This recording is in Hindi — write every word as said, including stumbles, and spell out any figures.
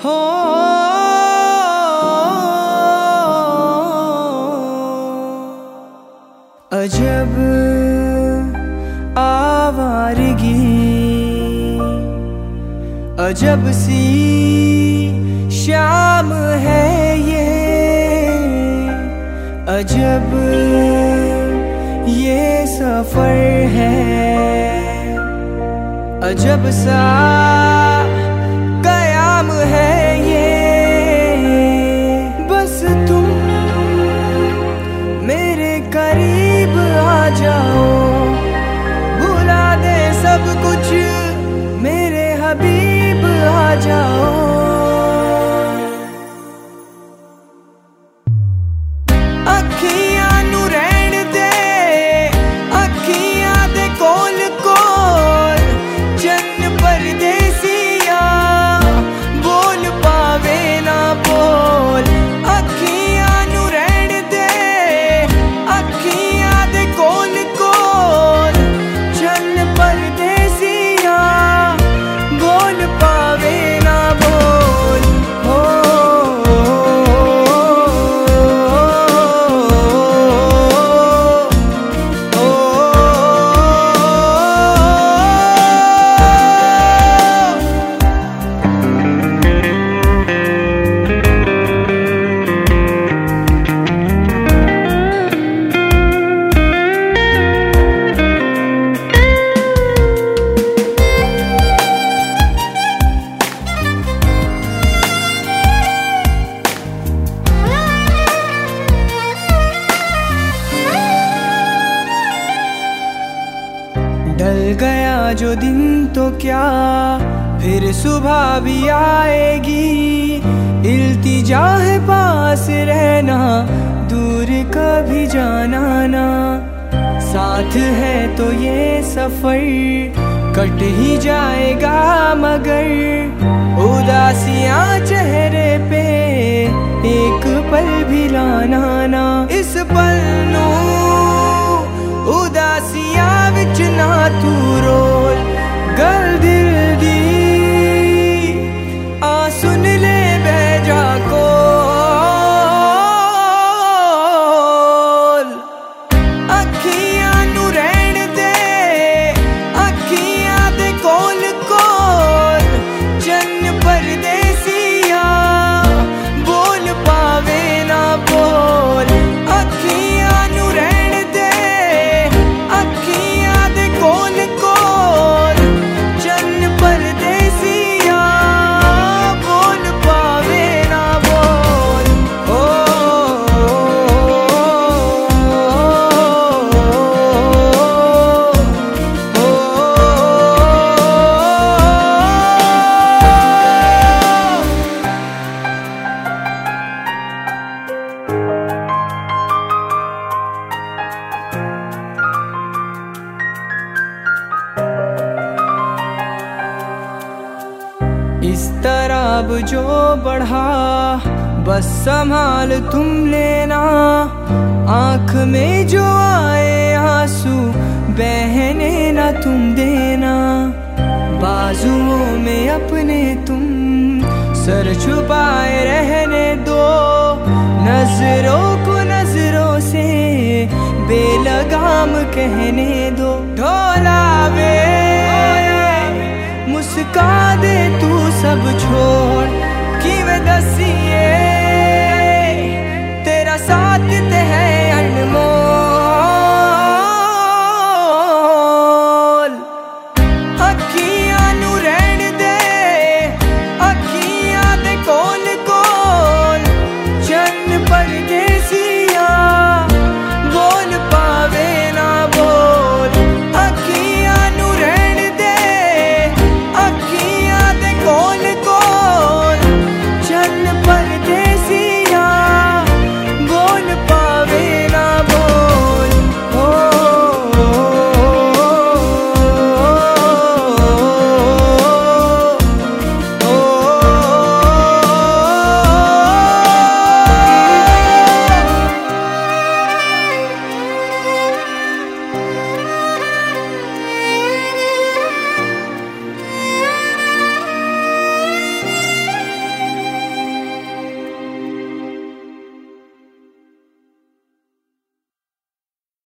हो अजब आवारगी, अजब सी शाम है ये, अजब ये सफर है, अजब सा कयाम है ये। बस तुम मेरे करीब आ जाओ, भुला दे सब कुछ, मेरे हबीब आ जाओ। अखियां नू रहन दे, अखियां दे कोल कोल, चन्न परदेसिया बोल पावे ना बोल। अखियां नू रहन दे, अखियां दे कोल कोल, चन्न परदेसिया बोल पावे ना बोल। हो ढल गया जो दिन तो क्या फिर सुबह भी आएगी। इल्तिजा है पास रहना, दूर कभी जाना ना। साथ है तो ये सफर कट ही जाएगा, मगर उदासियां चेहरे पे एक पल भी लाना ना। इस पल नू उदासियां विच ना तू रोल, गल दिल दी आ सुन ले बह जा कोल। अखियां नू रहन दे, अखियां दे कोल कोल, चन्न परदेसिया बोल पावे ना बोल। अखियां नू रहन दे, अखियां दे कोल कोल, चन्न परदेसिया बोल पावे ना बोल। ओ, ओ, ओ, इस तरह जो बढ़ा बस संभाल तुम लेना। आंख में जो आए आंसू बहने ना तुम देना। बाजुओं में अपने तुम सर छुपाए रहने दो। नजरों को नजरों से बेलगाम कहने दो। ढोलावे मुस्का दे तू सब छोड़ कि वे दसिए